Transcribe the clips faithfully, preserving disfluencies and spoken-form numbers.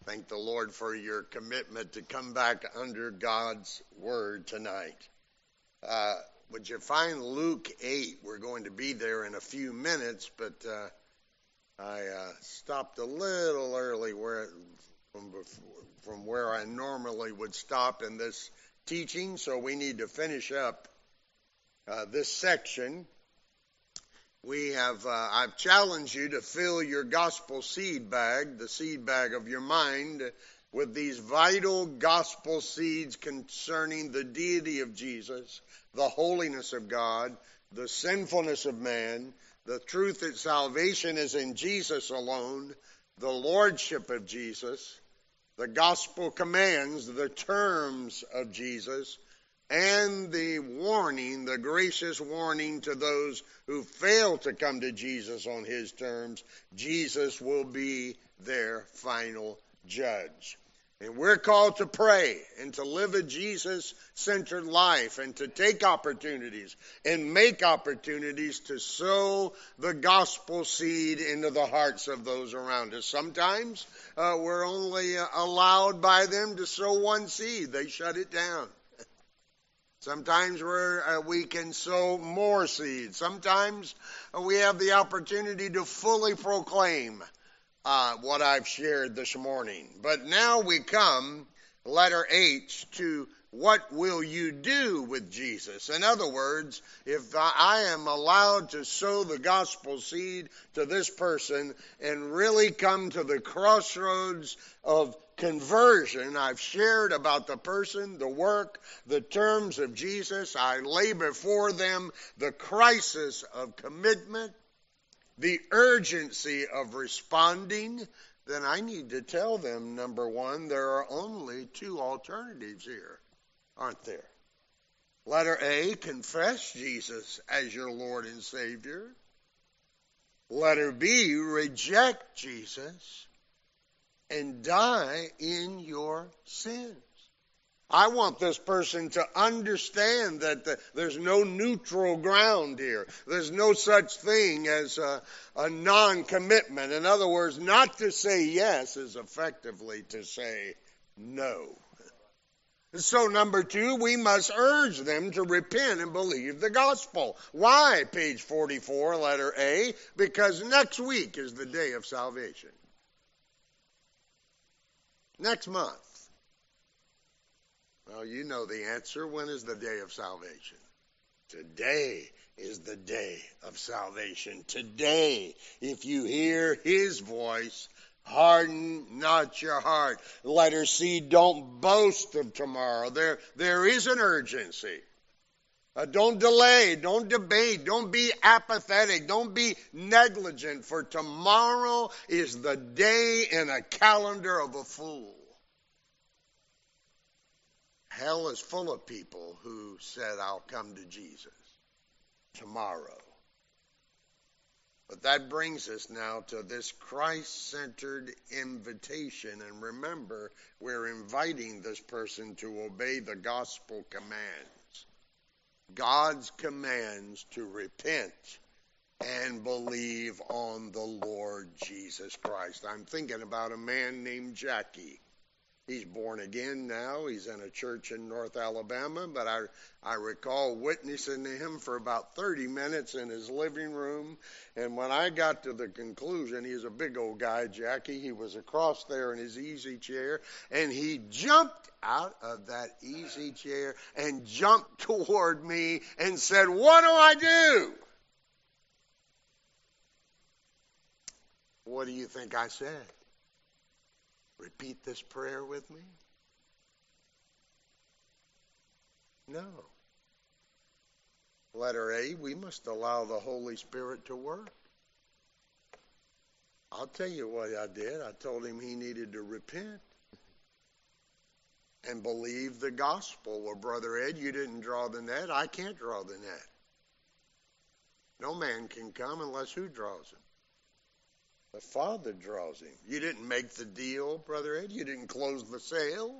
Thank the Lord for your commitment to come back under God's word tonight. Uh, would you find Luke eight? We're going to be there in a few minutes, but uh, I uh, stopped a little early where from, from where I normally would stop in this teaching, so we need to finish up uh, this section. We have, uh, I've challenged you to fill your gospel seed bag, the seed bag of your mind, with these vital gospel seeds concerning the deity of Jesus, the holiness of God, the sinfulness of man, the truth that salvation is in Jesus alone, the lordship of Jesus, the gospel commands, the terms of Jesus, and the warning, the gracious warning to those who fail to come to Jesus on his terms. Jesus will be their final judge. And we're called to pray and to live a Jesus-centered life and to take opportunities and make opportunities to sow the gospel seed into the hearts of those around us. Sometimes uh, we're only uh, allowed by them to sow one seed. They shut it down. Sometimes we're, uh, we can sow more seeds. Sometimes uh, we have the opportunity to fully proclaim uh, what I've shared this morning. But now we come, letter H, to what will you do with Jesus? In other words, if I am allowed to sow the gospel seed to this person and really come to the crossroads of conversion, I've shared about the person, the work, the terms of Jesus. I lay before them the crisis of commitment, the urgency of responding. Then I need to tell them, number one, there are only two alternatives here, aren't there? Letter A, confess Jesus as your Lord and Savior. Letter B, reject Jesus and die in your sins. I want this person to understand that the, there's no neutral ground here. There's no such thing as a, a non-commitment. In other words, not to say yes is effectively to say no. So number two, we must urge them to repent and believe the gospel. Why? Page forty-four, letter A, because next week is the day of salvation. Next month. Well, you know the answer. When is the day of salvation? Today is the day of salvation. Today, if you hear his voice, harden not your heart. Letter C, don't boast of tomorrow. There, there is an urgency. Uh, don't delay, don't debate, don't be apathetic, don't be negligent, for tomorrow is the day in a calendar of a fool. Hell is full of people who said, I'll come to Jesus tomorrow. But that brings us now to this Christ-centered invitation. And remember, we're inviting this person to obey the gospel commands. God's commands to repent and believe on the Lord Jesus Christ. I'm thinking about a man named Jackie. He's born again now. He's in a church in North Alabama, but I, I recall witnessing to him for about thirty minutes in his living room. And when I got to the conclusion, he's a big old guy, Jackie. He was across there in his easy chair, and he jumped out of that easy chair and jumped toward me and said, "What do I do?" What do you think I said? Repeat this prayer with me? No. Letter A, we must allow the Holy Spirit to work. I'll tell you what I did. I told him he needed to repent and believe the gospel. Well, Brother Ed, you didn't draw the net. I can't draw the net. No man can come unless who draws him? The Father draws him. You didn't make the deal, Brother Ed. You didn't close the sale.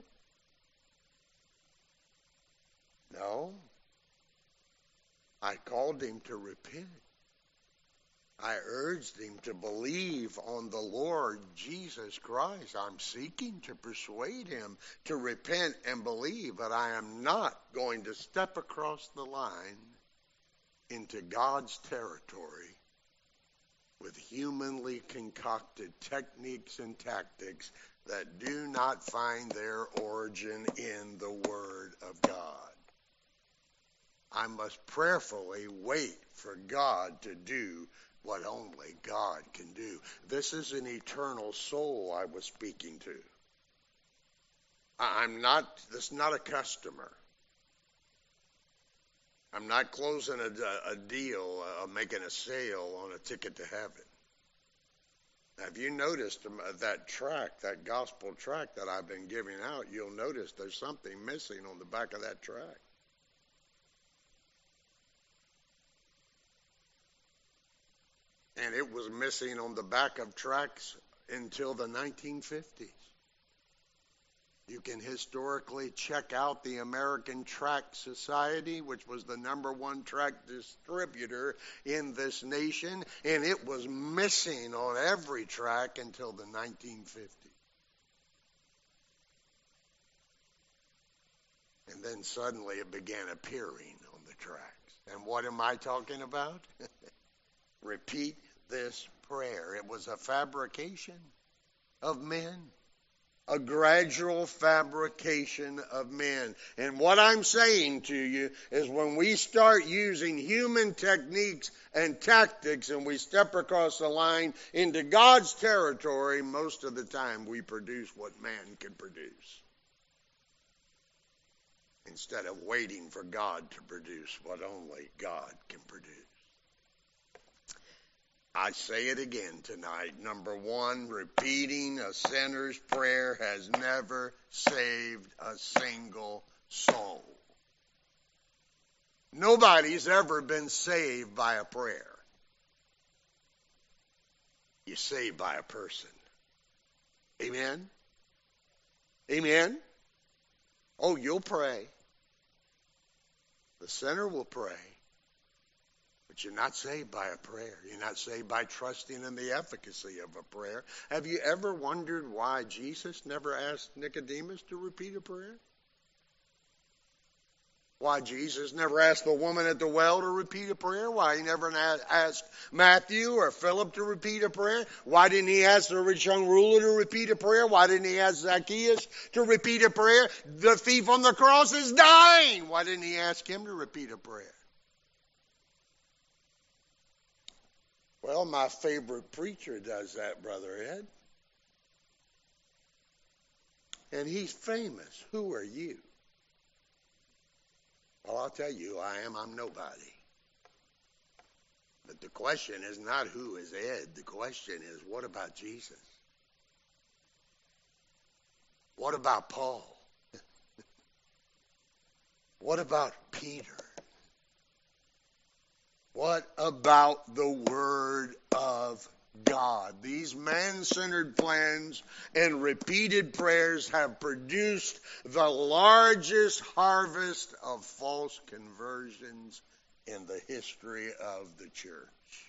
No. I called him to repent I urged him to believe on the Lord Jesus Christ. I'm seeking to persuade him to repent and believe, but I am not going to step across the line into God's territory with humanly concocted techniques and tactics that do not find their origin in the Word of God. I must prayerfully wait for God to do what only God can do. This is an eternal soul I was speaking to. I'm not, this is not a customer. I'm not closing a, a deal, uh, making a sale on a ticket to heaven. Have you noticed that tract, that gospel tract that I've been giving out? You'll notice there's something missing on the back of that tract. And it was missing on the back of tracts until the nineteen fifties. You can historically check out the American Tract Society, which was the number one tract distributor in this nation, and it was missing on every tract until the nineteen fifties. And then suddenly it began appearing on the tracts. And what am I talking about? Repeat this prayer. It was a fabrication of men. A gradual fabrication of men. And what I'm saying to you is when we start using human techniques and tactics and we step across the line into God's territory, most of the time we produce what man can produce, instead of waiting for God to produce what only God can produce. I say it again tonight. Number one, repeating a sinner's prayer has never saved a single soul. Nobody's ever been saved by a prayer. You're saved by a person. Amen? Amen? Oh, you'll pray. The sinner will pray. But you're not saved by a prayer. You're not saved by trusting in the efficacy of a prayer. Have you ever wondered why Jesus never asked Nicodemus to repeat a prayer? Why Jesus never asked the woman at the well to repeat a prayer? Why he never asked Matthew or Philip to repeat a prayer? Why didn't he ask the rich young ruler to repeat a prayer? Why didn't he ask Zacchaeus to repeat a prayer? The thief on the cross is dying. Why didn't he ask him to repeat a prayer? Well, my favorite preacher does that, Brother Ed. And he's famous. Who are you? Well, I'll tell you who I am. I'm nobody. But the question is not who is Ed. The question is, what about Jesus? What about Paul? What about Peter? What about the Word of God? These man-centered plans and repeated prayers have produced the largest harvest of false conversions in the history of the church.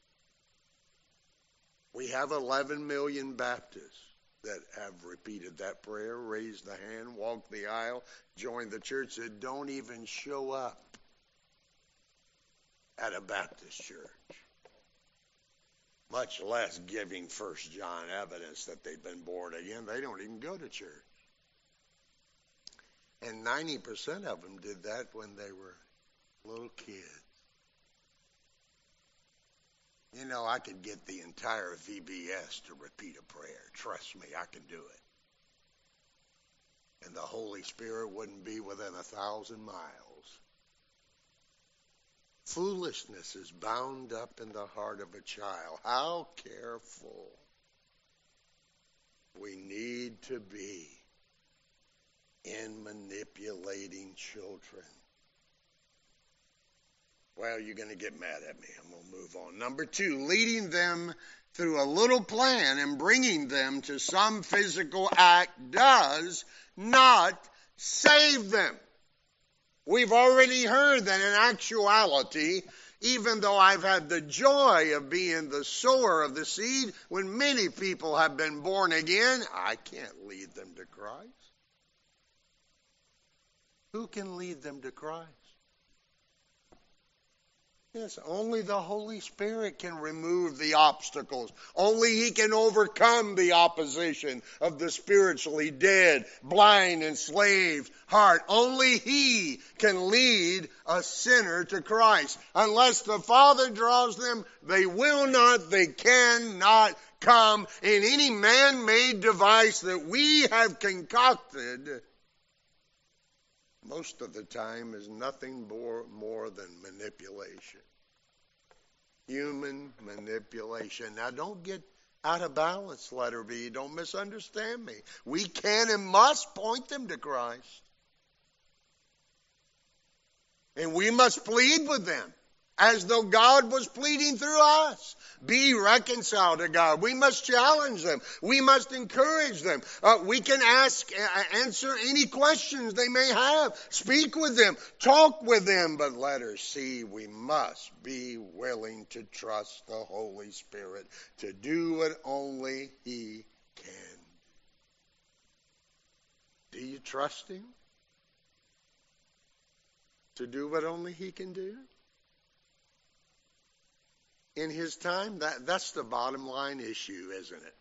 We have eleven million Baptists that have repeated that prayer, raised the hand, walked the aisle, joined the church, that don't even show up at a Baptist church, much less giving First John evidence that they've been born again. They don't even go to church. And ninety percent of them did that when they were little kids. You know, I could get the entire V B S to repeat a prayer. Trust me, I can do it. And the Holy Spirit wouldn't be within a thousand miles. Foolishness is bound up in the heart of a child. How careful we need to be in manipulating children. Well, you're going to get mad at me. I'm going to move on. Number two, leading them through a little plan and bringing them to some physical act does not save them. We've already heard that in actuality, Even though I've had the joy of being the sower of the seed, when many people have been born again, I can't lead them to Christ. Who can lead them to Christ? Yes, only the Holy Spirit can remove the obstacles. Only He can overcome the opposition of the spiritually dead, blind, enslaved heart. Only He can lead a sinner to Christ. Unless the Father draws them, they will not, they cannot come in any man-made device that we have concocted. Most of the time is nothing more, more than manipulation. Human manipulation. Now don't get out of balance, letter B. Don't misunderstand me. We can and must point them to Christ. And we must plead with them as though God was pleading through us. Be reconciled to God. We must challenge them. We must encourage them. Uh, we can ask, uh, answer any questions they may have. Speak with them. Talk with them. But letter C, we must be willing to trust the Holy Spirit to do what only He can. Do you trust Him to do what only He can do? In His time, that, that's the bottom line issue, isn't it?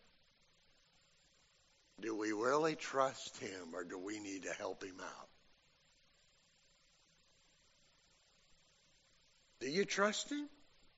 Do we really trust Him, or do we need to help Him out? Do you trust Him?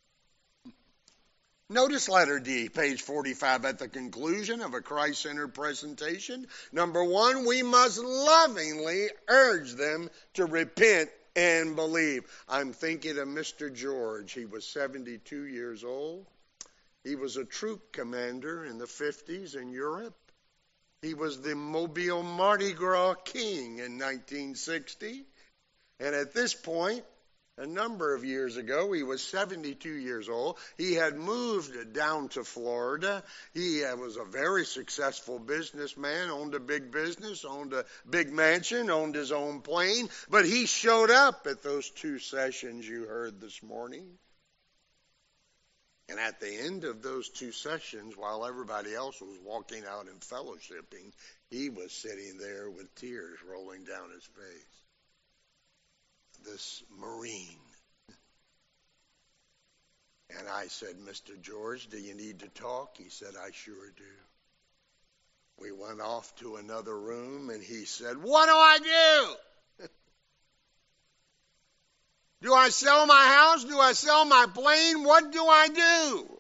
Notice letter D, page forty-five, at the conclusion of a Christ-centered presentation. Number one, we must lovingly urge them to repent and believe. I'm thinking of Mister George. He was seventy-two years old. He was a troop commander in the fifties in Europe. He was the Mobile Mardi Gras king in nineteen sixty. And at this point, a number of years ago, he was seventy-two years old. He had moved down to Florida. He uh, was a very successful businessman, owned a big business, owned a big mansion, owned his own plane. But he showed up at those two sessions you heard this morning. And at the end of those two sessions, while everybody else was walking out and fellowshipping, he was sitting there with tears rolling down his face. This Marine. And I said, Mister George, do you need to talk? He said, I sure do. We went off to another room, and he said, what do I do? Do I sell my house? Do I sell my plane? What do I do?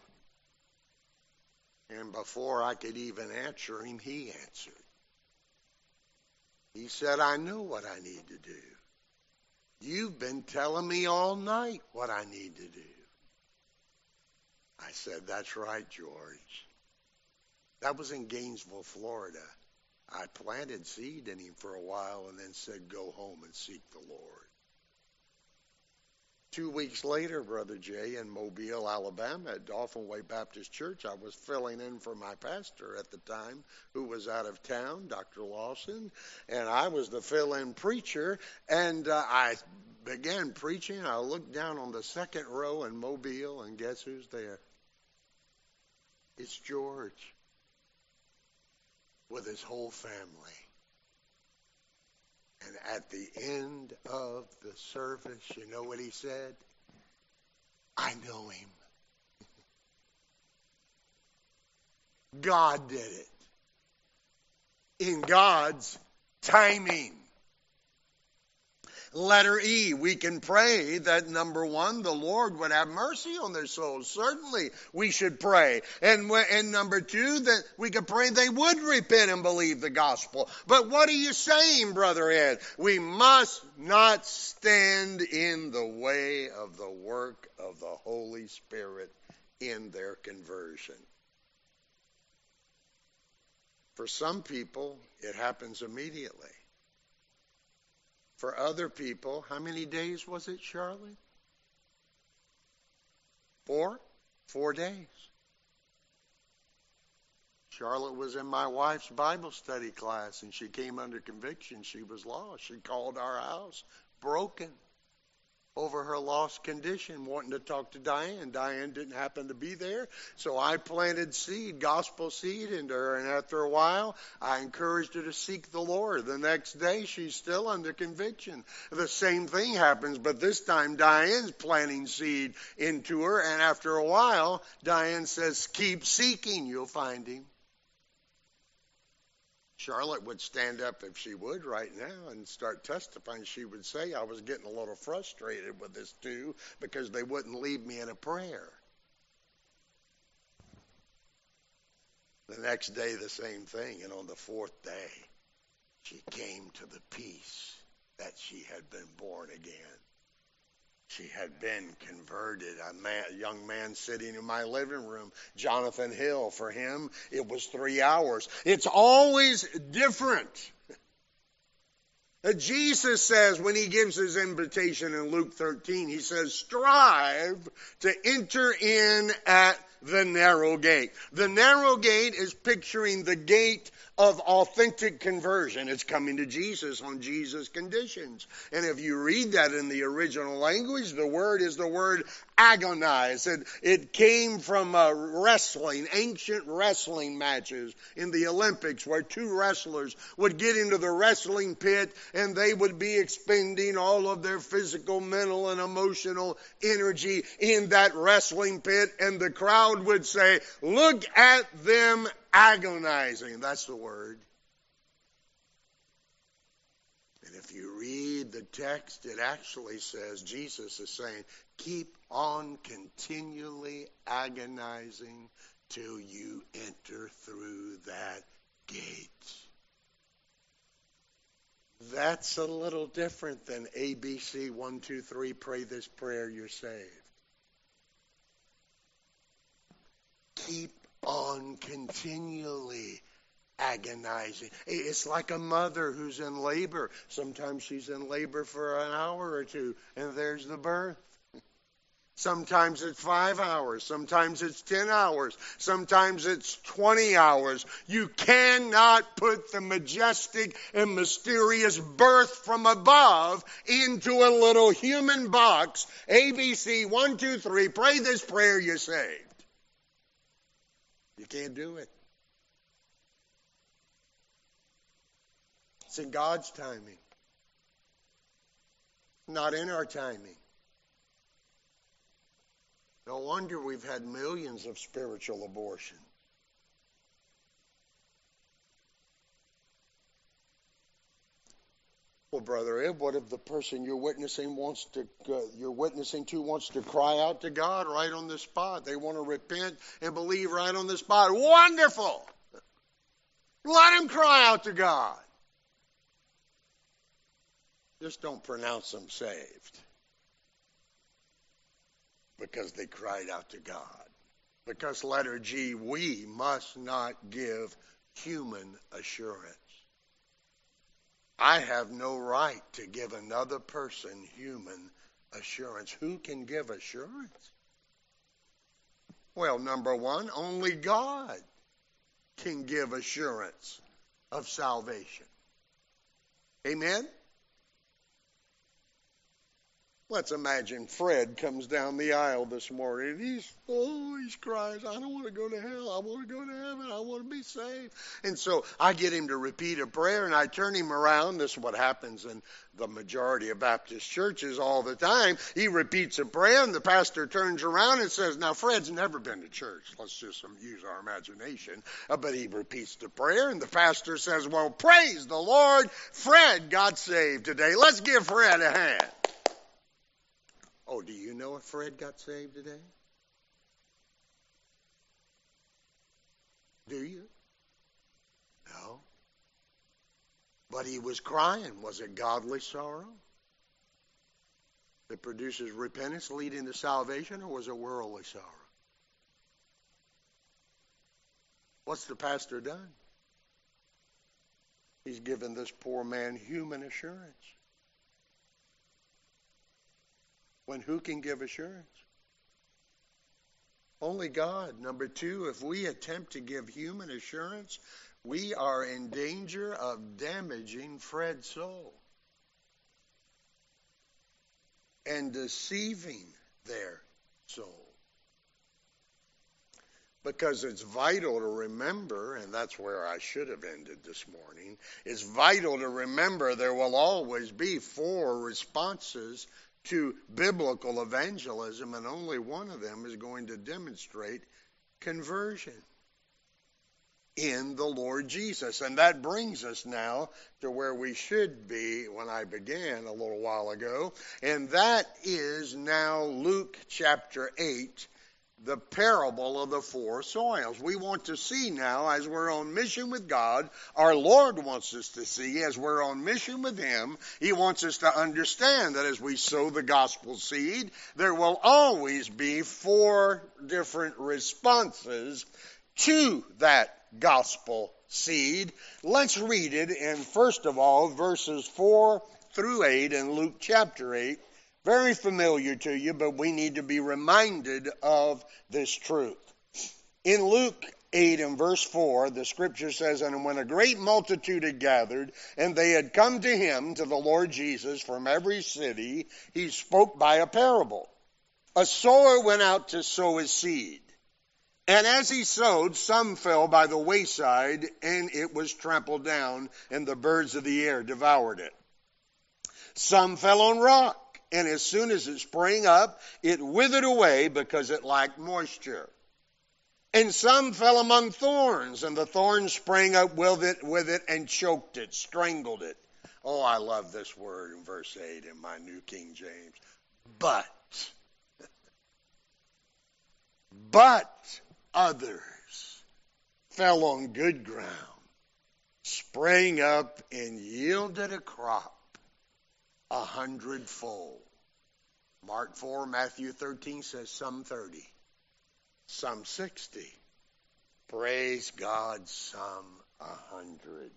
And before I could even answer him, he answered. He said, I know what I need to do. You've been telling me all night what I need to do. I said, that's right, George. That was in Gainesville, Florida. I planted seed in him for a while and then said, go home and seek the Lord. Two weeks later, Brother Jay, in Mobile, Alabama, at Dauphin Way Baptist Church, I was filling in for my pastor at the time, who was out of town, Doctor Lawson, and I was the fill-in preacher, and uh, I began preaching. I looked down on the second row in Mobile, and guess who's there? It's George with his whole family. And at the end of the service, you know what he said? I know him. God did it. In God's timing. Letter E, we can pray that, number one, the Lord would have mercy on their souls. Certainly we should pray. And, and number two, that we could pray they would repent and believe the gospel. But what are you saying, Brother Ed? We must not stand in the way of the work of the Holy Spirit in their conversion. For some people, it happens immediately. For other people, how many days was it, Charlie? Four? Four days. Charlotte was in my wife's Bible study class, and she came under conviction. She was lost. She called our house broken. over her lost condition, wanting to talk to Diane. Diane didn't happen to be there, so I planted seed, gospel seed into her, and after a while, I encouraged her to seek the Lord. The next day, she's still under conviction. The same thing happens, but this time Diane's planting seed into her, and after a while, Diane says, keep seeking, you'll find him. Charlotte would stand up if she would right now and start testifying. She would say, I was getting a little frustrated with this too because they wouldn't leave me in a prayer. The next day, the same thing. And on the fourth day, she came to the peace that she had been born again. She had been converted. A, man, a young man sitting in my living room, Jonathan Hill, for him, it was three hours. It's always different. Jesus says when he gives his invitation in Luke thirteen, he says, strive to enter in at the narrow gate. The narrow gate is picturing the gate of authentic conversion. It's coming to Jesus on Jesus' conditions. And if you read that in the original language, the word is the word agonize. It, it came from uh, wrestling, ancient wrestling matches in the Olympics where two wrestlers would get into the wrestling pit and they would be expending all of their physical, mental, and emotional energy in that wrestling pit, and the crowd would say, look at them agonizing. That's the word. And if you read the text, it actually says, Jesus is saying, keep on continually agonizing till you enter through that gate. That's a little different than A B C, one, two, three, pray this prayer, you're saved. Keep on continually agonizing. It's like a mother who's in labor. Sometimes she's in labor for an hour or two, and there's the birth. Sometimes it's five hours. Sometimes it's ten hours. Sometimes it's twenty hours. You cannot put the majestic and mysterious birth from above into a little human box. A B C, one, two, three, pray this prayer, you're saved. You can't do it. It's in God's timing, not in our timing. No wonder we've had millions of spiritual abortions. Well, Brother Ed, what if the person you're witnessing wants to, uh, you're witnessing to wants to cry out to God right on the spot? They want to repent and believe right on the spot. Wonderful! Let them cry out to God. Just don't pronounce them saved because they cried out to God. Because letter G, we must not give human assurance. I have no right to give another person human assurance. Who can give assurance? Well, number one, only God can give assurance of salvation. Amen? Let's imagine Fred comes down the aisle this morning. He's, oh, he's crying, I don't want to go to hell. I want to go to heaven. I want to be saved. And so I get him to repeat a prayer, and I turn him around. This is what happens in the majority of Baptist churches all the time. He repeats a prayer, and the pastor turns around and says, now, Fred's never been to church. Let's just use our imagination. Uh, but he repeats the prayer, and the pastor says, well, praise the Lord. Fred got saved today. Let's give Fred a hand. Oh, do you know if Fred got saved today? Do you? No. But he was crying. Was it godly sorrow that produces repentance leading to salvation, or was it worldly sorrow? What's the pastor done? He's given this poor man human assurance. When who can give assurance? Only God. Number two, if we attempt to give human assurance, we are in danger of damaging Fred's soul. and deceiving their soul. Because it's vital to remember, and that's where I should have ended this morning, it's vital to remember there will always be four responses to biblical evangelism, and only one of them is going to demonstrate conversion in the Lord Jesus. And that brings us now to where we should be when I began a little while ago, and that is now Luke chapter eight, the parable of the four soils. We want to see now, as we're on mission with God, our Lord wants us to see, as we're on mission with Him, He wants us to understand that as we sow the gospel seed, there will always be four different responses to that gospel seed. Let's read it in, first of all, verses four through eight in Luke chapter eight. Very familiar to you, but we need to be reminded of this truth. In Luke eight and verse four, the scripture says, "And when a great multitude had gathered, and they had come to him, to the Lord Jesus, from every city, he spoke by a parable. A sower went out to sow his seed. And as he sowed, some fell by the wayside, and it was trampled down, and the birds of the air devoured it. Some fell on rock, and as soon as it sprang up, it withered away because it lacked moisture. And some fell among thorns, and the thorns sprang up with it, with it and choked it, strangled it." Oh, I love this word in verse eight in my New King James. But, but others fell on good ground, sprang up, and yielded a crop a hundredfold. Mark four, Matthew thirteen says some thirty, some sixty. Praise God, some a hundred.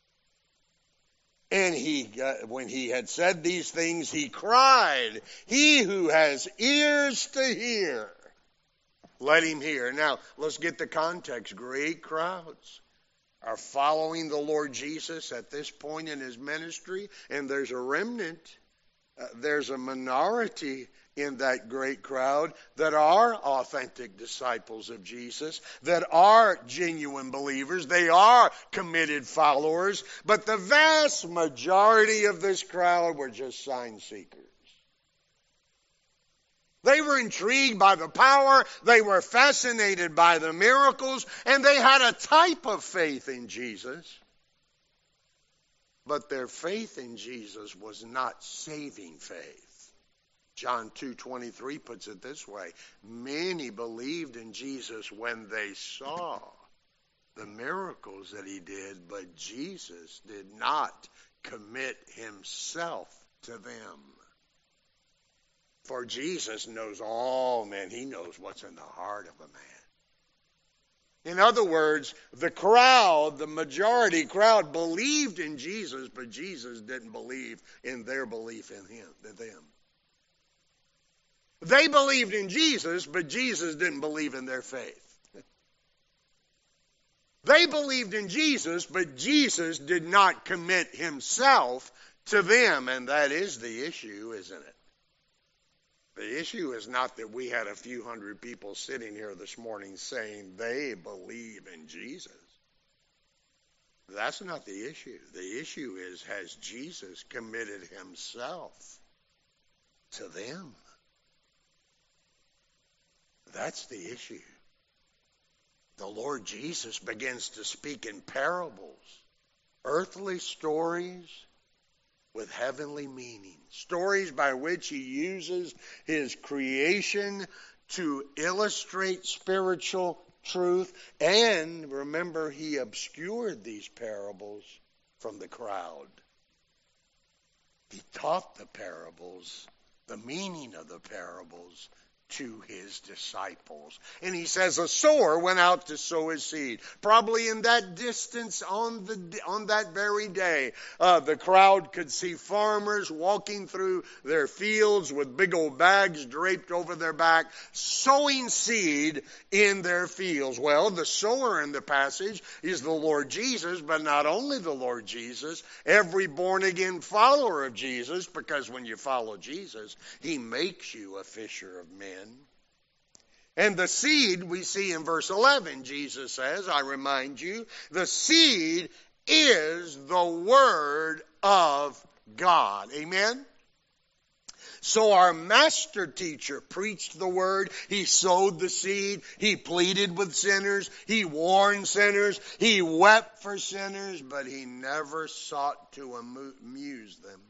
And he, uh, when he had said these things, he cried, "He who has ears to hear, let him hear." Now, let's get the context. Great crowds are following the Lord Jesus at this point in his ministry, and there's a remnant, uh, there's a minority in that great crowd that are authentic disciples of Jesus, that are genuine believers, they are committed followers, but the vast majority of this crowd were just sign seekers. They were intrigued by the power, they were fascinated by the miracles, and they had a type of faith in Jesus. But their faith in Jesus was not saving faith. John two twenty-three puts it this way: many believed in Jesus when they saw the miracles that he did, but Jesus did not commit himself to them. For Jesus knows all men. He knows what's in the heart of a man. In other words, the crowd, the majority crowd, believed in Jesus, but Jesus didn't believe in their belief in him, in them. They believed in Jesus, but Jesus didn't believe in their faith. They believed in Jesus, but Jesus did not commit himself to them, and that is the issue, isn't it? The issue is not that we had a few hundred people sitting here this morning saying they believe in Jesus. That's not the issue. The issue is, has Jesus committed himself to them? That's the issue. The Lord Jesus begins to speak in parables, earthly stories with heavenly meaning. Stories by which he uses his creation to illustrate spiritual truth. And remember, he obscured these parables from the crowd. He taught the parables, the meaning of the parables, to his disciples. And he says a sower went out to sow his seed. Probably in that distance on the on that very day, uh, the crowd could see farmers walking through their fields with big old bags draped over their back, sowing seed in their fields. Well, the sower in the passage is the Lord Jesus, but not only the Lord Jesus, every born-again follower of Jesus, because when you follow Jesus, he makes you a fisher of men. And the seed we see in verse eleven, Jesus says, I remind you, the seed is the word of God. Amen? So our master teacher preached the word. He sowed the seed. He pleaded with sinners. He warned sinners. He wept for sinners, but he never sought to amuse them.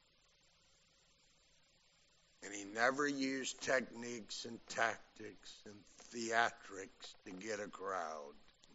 And he never used techniques and tactics and theatrics to get a crowd.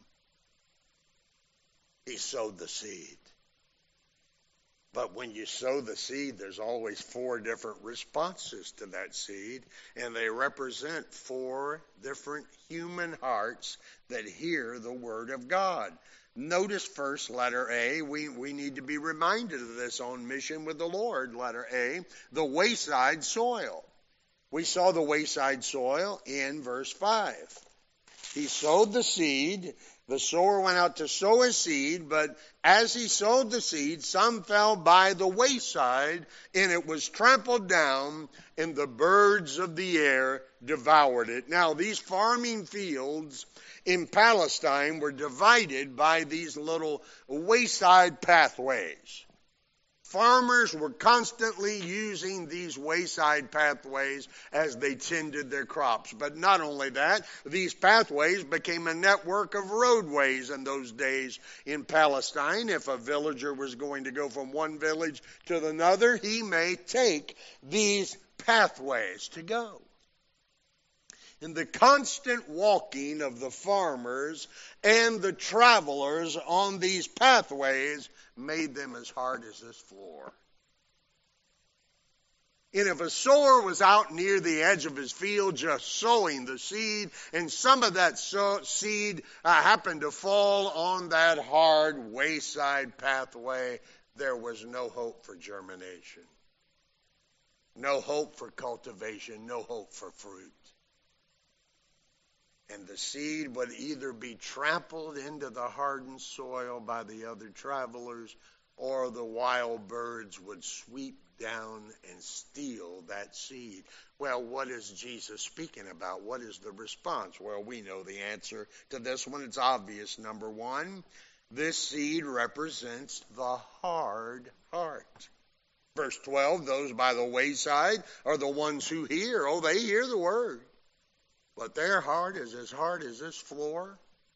He sowed the seed. But when you sow the seed, there's always four different responses to that seed, and they represent four different human hearts that hear the word of God. Notice first, letter A, we, we need to be reminded of this on Mission with the Lord, letter A, the wayside soil. We saw the wayside soil in verse five. He sowed the seed. The sower went out to sow his seed, but as he sowed the seed, some fell by the wayside, and it was trampled down, and the birds of the air devoured it. Now, these farming fields in Palestine were divided by these little wayside pathways. Farmers were constantly using these wayside pathways as they tended their crops. But not only that, these pathways became a network of roadways in those days in Palestine. If a villager was going to go from one village to another, he may take these pathways to go. And the constant walking of the farmers and the travelers on these pathways made them as hard as this floor. And if a sower was out near the edge of his field just sowing the seed, and some of that so- seed uh, happened to fall on that hard wayside pathway, there was no hope for germination, no hope for cultivation, no hope for fruit. And the seed would either be trampled into the hardened soil by the other travelers, or the wild birds would sweep down and steal that seed. Well, what is Jesus speaking about? What is the response? Well, we know the answer to this one. It's obvious. Number one, this seed represents the hard heart. Verse twelve, those by the wayside are the ones who hear. Oh, they hear the word. But their heart is as hard as this floor.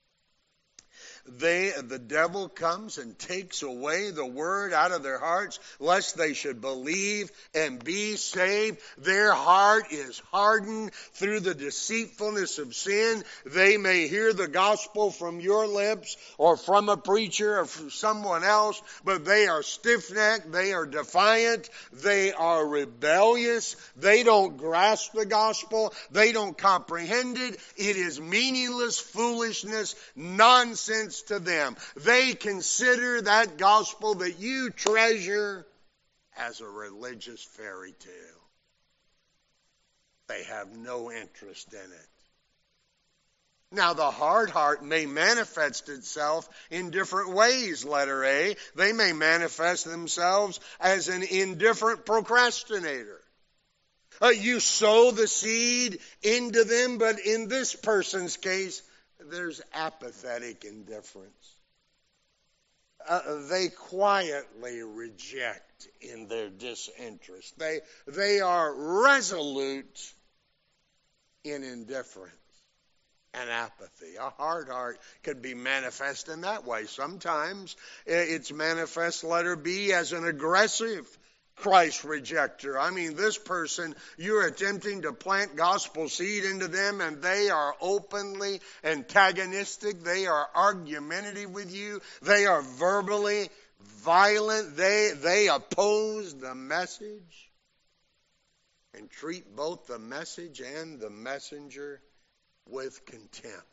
They, the devil comes and takes away the word out of their hearts, lest they should believe and be saved. Their heart is hardened through the deceitfulness of sin. They may hear the gospel from your lips or from a preacher or from someone else, but they are stiff-necked, they are defiant, they are rebellious, they don't grasp the gospel, they don't comprehend it. It is meaningless foolishness, nonsense to them. They consider that gospel that you treasure as a religious fairy tale. They have no interest in it. Now, the hard heart may manifest itself in different ways, letter A. They may manifest themselves as an indifferent procrastinator. Uh, you sow the seed into them, but in this person's case, there's apathetic indifference. Uh, they quietly reject in their disinterest. They, they are resolute in indifference and apathy. A hard heart could be manifest in that way. Sometimes it's manifest, letter B, as an aggressive Christ rejecter. I mean, this person, you're attempting to plant gospel seed into them, and they are openly antagonistic. They are argumentative with you. They are verbally violent. They, they oppose the message. and treat both the message and the messenger with contempt.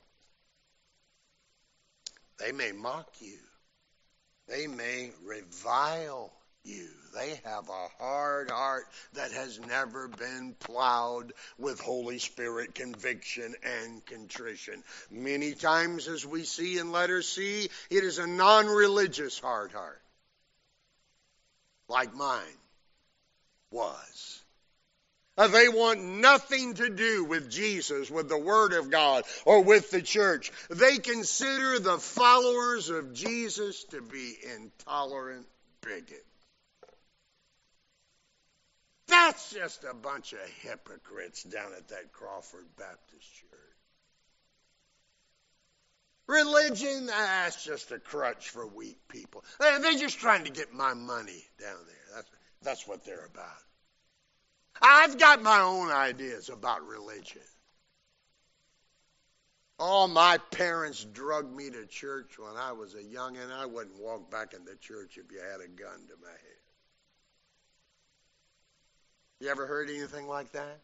They may mock you. They may revile you. They have a hard heart that has never been plowed with Holy Spirit conviction and contrition. Many times, as we see in letter C, it is a non-religious hard heart, like mine was. Uh, They want nothing to do with Jesus, with the Word of God, or with the church. They consider the followers of Jesus to be intolerant bigots. That's just a bunch of hypocrites down at that Crawford Baptist Church. Religion, that's just a crutch for weak people. They're just trying to get my money down there. That's, that's what they're about. I've got my own ideas about religion. All my parents drugged me to church when I was a youngin'. I wouldn't walk back in the church if you had a gun to my head. You ever heard anything like that?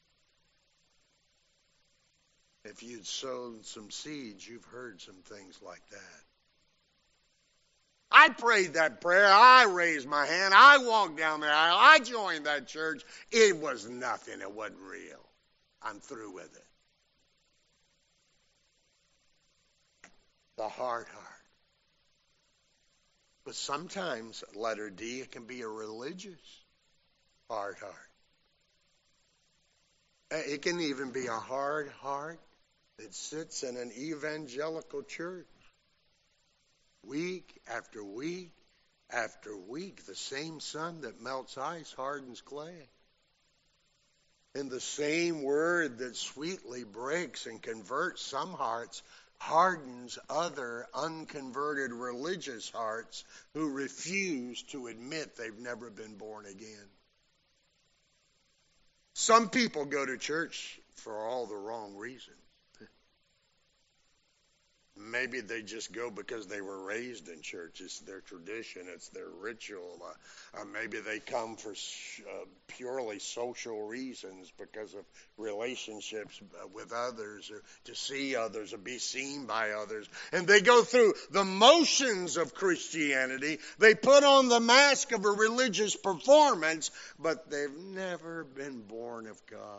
If you'd sown some seeds, you've heard some things like that. I prayed that prayer. I raised my hand. I walked down the aisle. I joined that church. It was nothing. It wasn't real. I'm through with it. The hard heart. But sometimes, letter D, it can be a religious hard heart. It can even be a hard heart that sits in an evangelical church. Week after week after week, the same sun that melts ice hardens clay. And the same word that sweetly breaks and converts some hearts hardens other unconverted religious hearts who refuse to admit they've never been born again. Some people go to church for all the wrong reasons. Maybe they just go because they were raised in church. It's their tradition. It's their ritual. Uh, uh, maybe they come for sh- uh, purely social reasons because of relationships uh, with others, or to see others, or be seen by others. And they go through the motions of Christianity. They put on the mask of a religious performance, but they've never been born of God.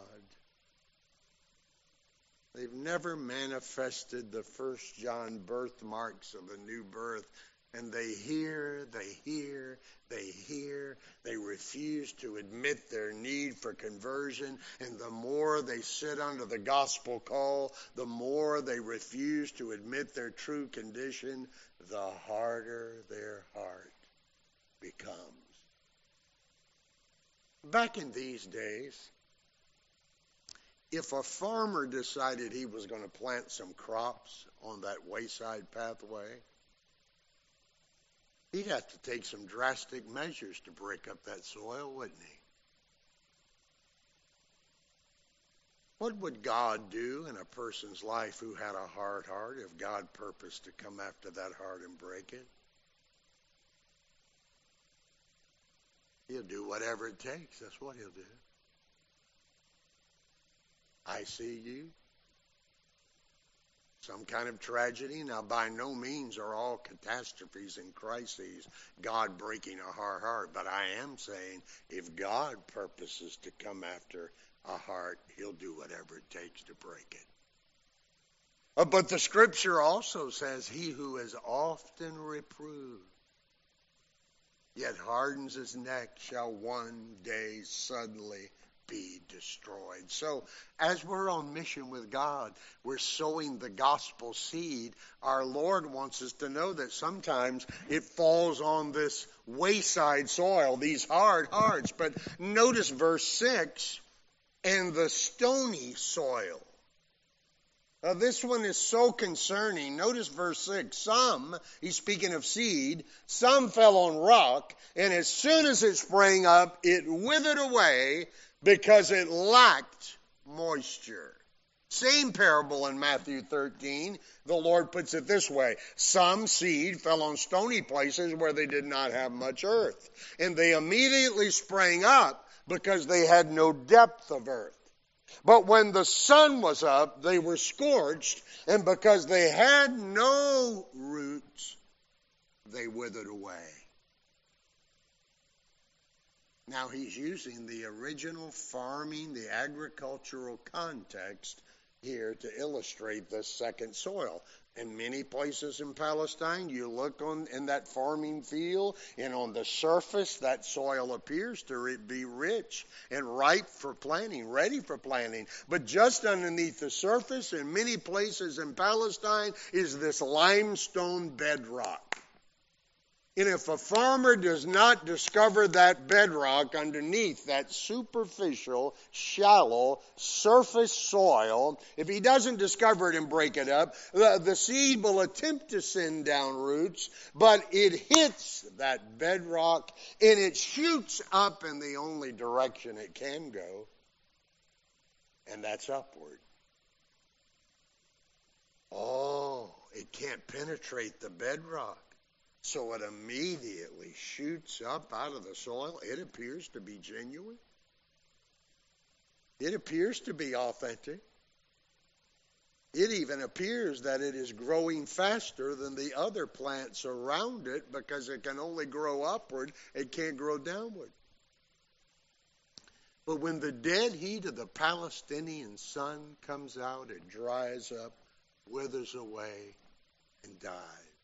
They've never manifested the First John birthmarks of a new birth. And they hear, they hear, they hear. They refuse to admit their need for conversion. And the more they sit under the gospel call, the more they refuse to admit their true condition, the harder their heart becomes. Back in these days, if a farmer decided he was going to plant some crops on that wayside pathway, he'd have to take some drastic measures to break up that soil, wouldn't he? What would God do in a person's life who had a hard heart if God purposed to come after that heart and break it? He'll do whatever it takes. That's what he'll do. I see you. Some kind of tragedy. Now, by no means are all catastrophes and crises God breaking a hard heart. But I am saying if God purposes to come after a heart, he'll do whatever it takes to break it. Uh, but the scripture also says, he who is often reproved, yet hardens his neck, shall one day suddenly be destroyed. So as we're on mission with God, we're sowing the gospel seed. Our Lord wants us to know that sometimes it falls on this wayside soil, these hard hearts. But notice verse six, and the stony soil. Now this one is so concerning. Notice verse six. Some, he's speaking of seed, some fell on rock, and as soon as it sprang up, it withered away, because it lacked moisture. Same parable in Matthew thirteen. The Lord puts it this way. Some seed fell on stony places where they did not have much earth. And they immediately sprang up because they had no depth of earth. But when the sun was up, they were scorched. And because they had no roots, they withered away. Now he's using the original farming, the agricultural context here to illustrate the second soil. In many places in Palestine, you look on in that farming field, and on the surface, that soil appears to be rich and ripe for planting, ready for planting. But just underneath the surface, in many places in Palestine, is this limestone bedrock. And if a farmer does not discover that bedrock underneath, that superficial, shallow, surface soil, if he doesn't discover it and break it up, the, the seed will attempt to send down roots, but it hits that bedrock and it shoots up in the only direction it can go, and that's upward. Oh, it can't penetrate the bedrock. So it immediately shoots up out of the soil. It appears to be genuine. It appears to be authentic. It even appears that it is growing faster than the other plants around it because it can only grow upward. It can't grow downward. But when the dead heat of the Palestinian sun comes out, it dries up, withers away, and dies.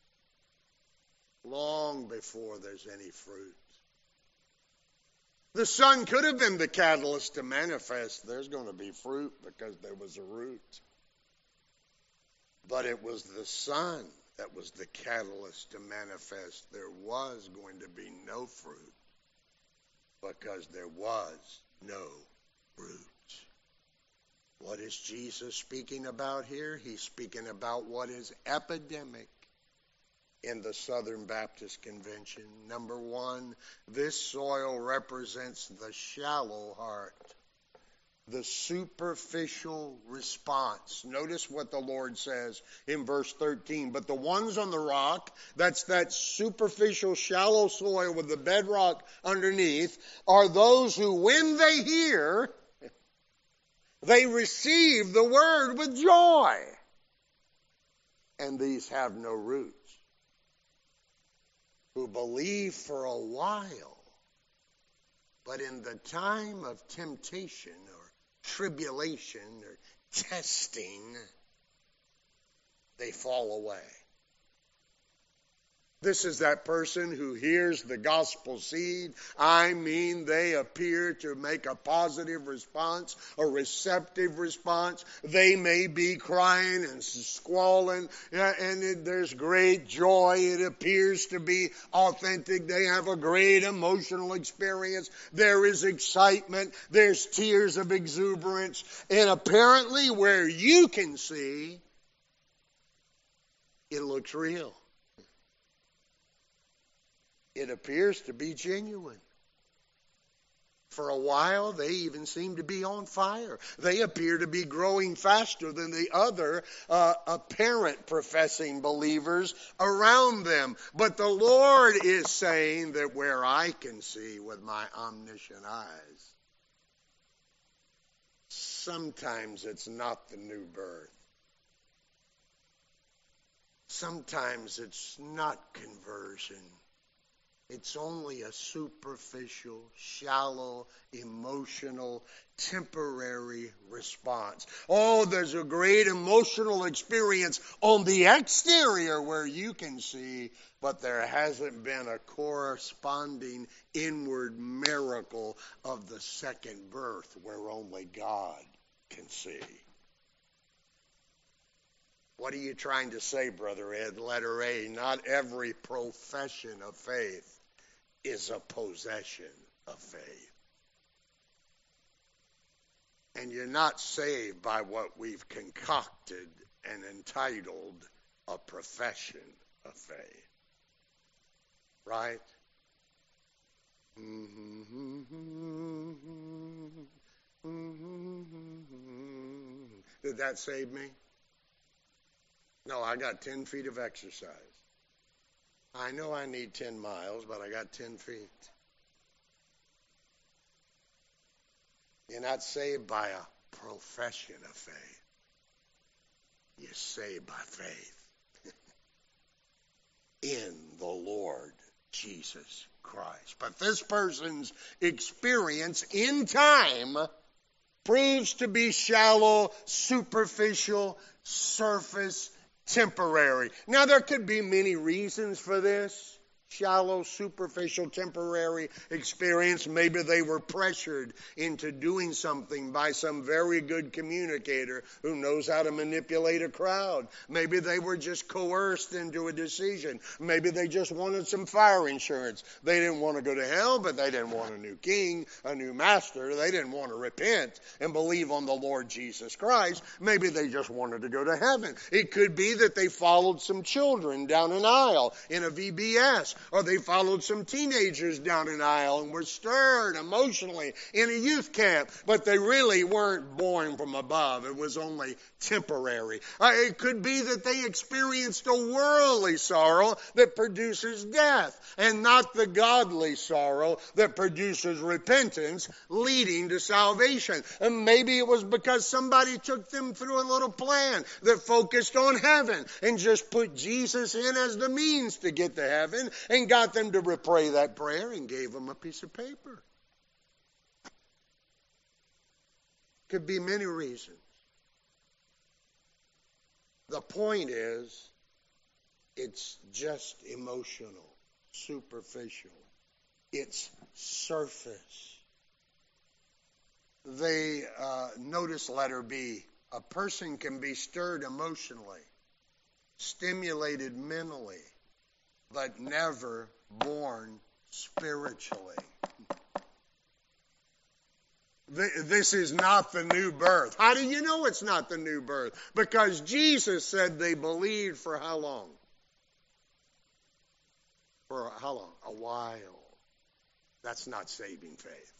Long before there's any fruit. The sun could have been the catalyst to manifest there's going to be fruit because there was a root. But it was the sun that was the catalyst to manifest there was going to be no fruit because there was no root. What is Jesus speaking about here? He's speaking about what is epidemic in the Southern Baptist Convention. Number one, this soil represents the shallow heart, the superficial response. Notice what the Lord says in verse thirteen. But the ones on the rock, that's that superficial, shallow soil with the bedrock underneath, are those who, when they hear, they receive the word with joy. And these have no roots, who believe for a while, but in the time of temptation or tribulation or testing, they fall away. This is that person who hears the gospel seed. I mean, they appear to make a positive response, a receptive response. They may be crying and squalling, and it, there's great joy. It appears to be authentic. They have a great emotional experience. There is excitement. There's tears of exuberance. And apparently, where you can see, it looks real. It appears to be genuine. For a while, they even seem to be on fire. They appear to be growing faster than the other uh, apparent professing believers around them. But the Lord is saying that where I can see with my omniscient eyes, sometimes it's not the new birth. Sometimes it's not conversion. It's only a superficial, shallow, emotional, temporary response. Oh, there's a great emotional experience on the exterior where you can see, but there hasn't been a corresponding inward miracle of the second birth where only God can see. What are you trying to say, Brother Ed? Letter A, not every profession of faith is a possession of faith. And you're not saved by what we've concocted and entitled a profession of faith. Right? Would that save me? No, I got ten feet of exercise. I know I need ten miles, but I got ten feet. You're not saved by a profession of faith. You're saved by faith in the Lord Jesus Christ. But this person's experience in time proves to be shallow, superficial, surface, temporary. Now, there could be many reasons for this. Shallow, superficial, temporary experience. Maybe they were pressured into doing something by some very good communicator who knows how to manipulate a crowd. Maybe they were just coerced into a decision. Maybe they just wanted some fire insurance. They didn't want to go to hell, but they didn't want a new king, a new master. They didn't want to repent and believe on the Lord Jesus Christ. Maybe they just wanted to go to heaven. It could be that they followed some children down an aisle in a V B S. Or they followed some teenagers down an aisle and were stirred emotionally in a youth camp. But they really weren't born from above. It was only temporary. Uh, it could be that they experienced a worldly sorrow that produces death, and not the godly sorrow that produces repentance leading to salvation. And maybe it was because somebody took them through a little plan that focused on heaven and just put Jesus in as the means to get to heaven, and got them to pray that prayer and gave them a piece of paper. Could be many reasons. The point is, it's just emotional, superficial. It's surface. They uh, notice letter B. A person can be stirred emotionally, stimulated mentally, but never born spiritually. This is not the new birth. How do you know it's not the new birth? Because Jesus said they believed for how long? For how long? A while. That's not saving faith.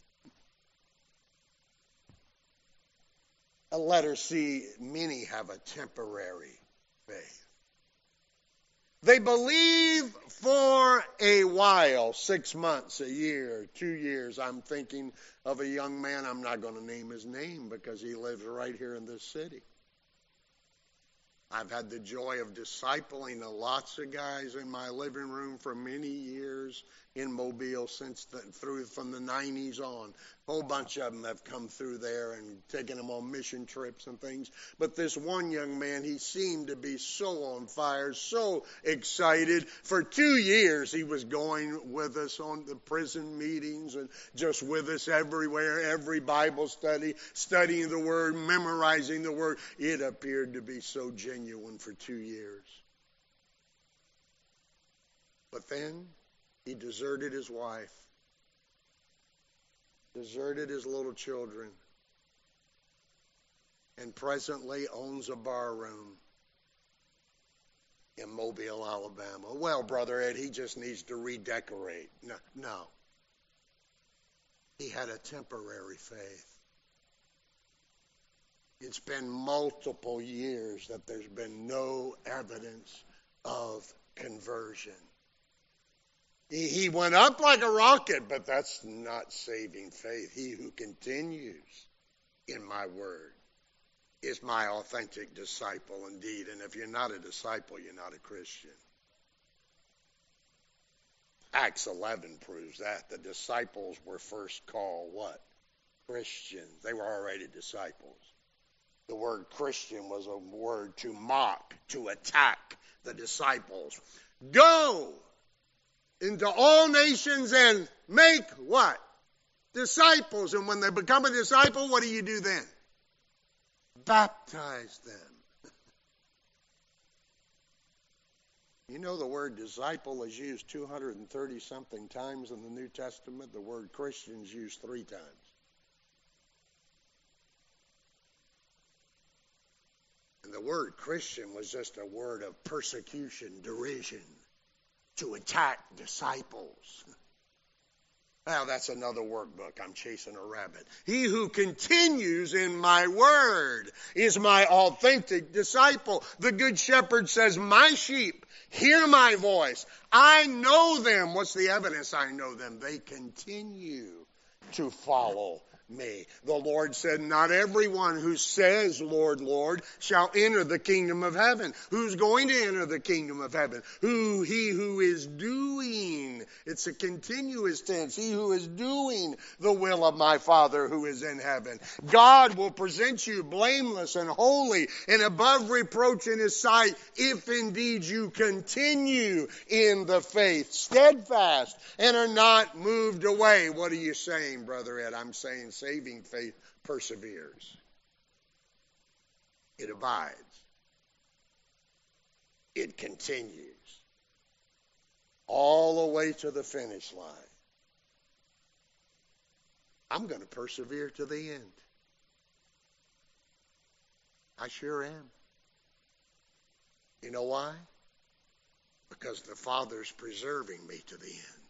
A letter C, many have a temporary faith. They believe for a while, six months, a year, two years. I'm thinking of a young man. I'm not going to name his name because he lives right here in this city. I've had the joy of discipling lots of guys in my living room for many years in Mobile since the, through from the nineties on. A whole bunch of them have come through there and taken them on mission trips and things. But this one young man, he seemed to be so on fire, so excited. For two years, he was going with us on the prison meetings and just with us everywhere, every Bible study, studying the Word, memorizing the Word. It appeared to be so genuine for two years. But then he deserted his wife, deserted his little children, and presently owns a bar room in Mobile, Alabama. Well, Brother Ed, he just needs to redecorate. No, no. He had a temporary faith. It's been multiple years that there's been no evidence of conversion. He went up like a rocket, but that's not saving faith. He who continues in my word is my authentic disciple indeed. And if you're not a disciple, you're not a Christian. Acts eleven proves that. The disciples were first called what? Christians. They were already disciples. The word Christian was a word to mock, to attack the disciples. Go into all nations and make what? Disciples. And when they become a disciple, what do you do then? Baptize them. You know the word disciple is used two hundred thirty something times in the New Testament. The word Christian is used three times. And the word Christian was just a word of persecution, derision, to attack disciples. Well, that's another workbook. I'm chasing a rabbit. He who continues in my word is my authentic disciple. The good shepherd says, my sheep hear my voice. I know them. What's the evidence I know them? They continue to follow me. The Lord said, not everyone who says, Lord, Lord, shall enter the kingdom of heaven. Who's going to enter the kingdom of heaven? Who? He who is doing. It's a continuous tense. He who is doing the will of my Father who is in heaven. God will present you blameless and holy and above reproach in his sight if indeed you continue in the faith, steadfast, and are not moved away. What are you saying, Brother Ed? I'm saying saving faith perseveres. It abides. It continues all the way to the finish line. I'm going to persevere to the end. I sure am. You know why? Because the Father's preserving me to the end.